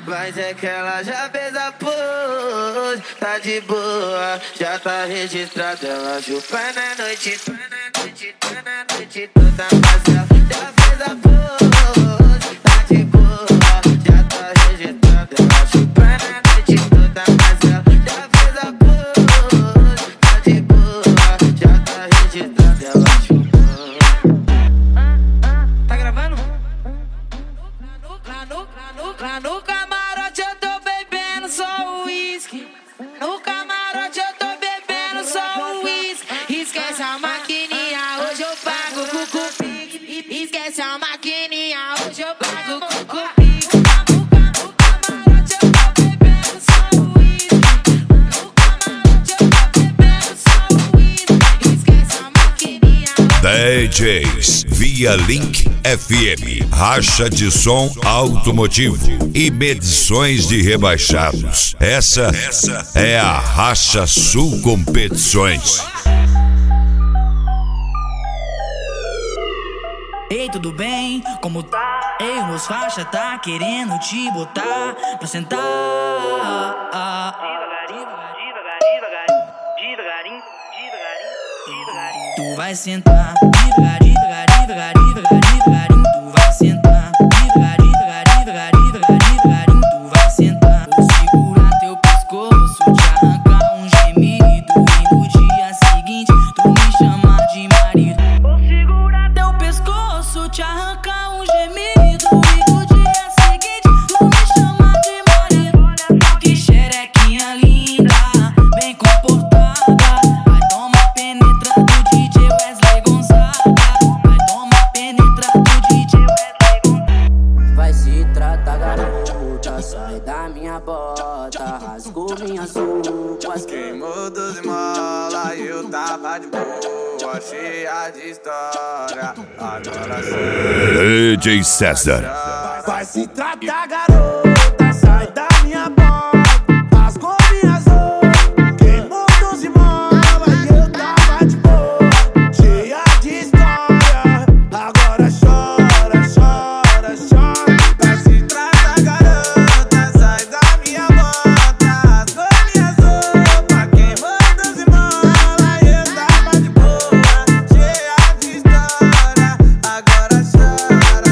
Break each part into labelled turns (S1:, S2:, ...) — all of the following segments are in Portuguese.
S1: Mas é que ela já fez a pose, tá de boa, já tá registrada. Ela chupa na noite, tá na noite, tá na noite toda. Mas ela já fez a pose, tá de boa, já tá registrada. Ela chupa na noite toda. Mas ela já fez a pose, tá de boa, já tá registrada. Ela chupa. Tá gravando? Lá no camarote eu tô bebendo só uísque. No camarote eu tô bebendo só uísque. Esquece a maquininha, hoje eu pago com cupique. Esquece a maquininha, hoje eu pago com cupique. No camarote eu tô bebendo só uísque. No camarote eu tô bebendo só uísque. Esquece a maquininha.
S2: DJs via Link FM, racha de som automotivo e medições de rebaixados. Essa é a Racha Sul Competições.
S3: Ei, tudo bem? Como tá? Ei, os faixa tá querendo te botar pra sentar. Devagarinho. Tu vai sentar devagarinho. Tu vai sentar devagarinho. Tu vai sentar. Vou segurar teu pescoço, te arrancar um gemido. E no dia seguinte tu me chama de marido. Vou segurar teu pescoço, te arrancar um gemido. E no dia seguinte tu me chama de marido. Olha só que xerequinha linda, bem comportada. Vai tomar penetra do DJ Wesley Gonzaga. Vai tomar penetra do DJ Wesley Gonzaga.
S4: Vai se tratar, garota, sai da minha bota, rasgou minhas roupas,
S5: Queimou 12 mola e eu tava de boa, cheia de história. Agora sim.
S2: DJ César.
S5: Vai se tratar, garota, sai da minha bota, rasgou minhas roupas, queimou 12 mola e eu tava de boa, cheia de história. Agora chora. Vai se tratar, garota, sai da minha bota, rasgou minhas roupas, queimou 12 mola e eu tava de boa, cheia de história. Agora chora.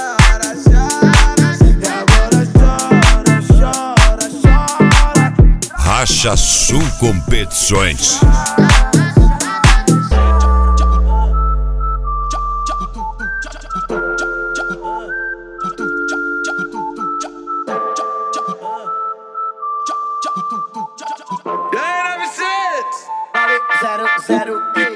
S5: E agora chora.
S2: Racha Sul Competições.
S5: E aí, 96?
S1: Zero,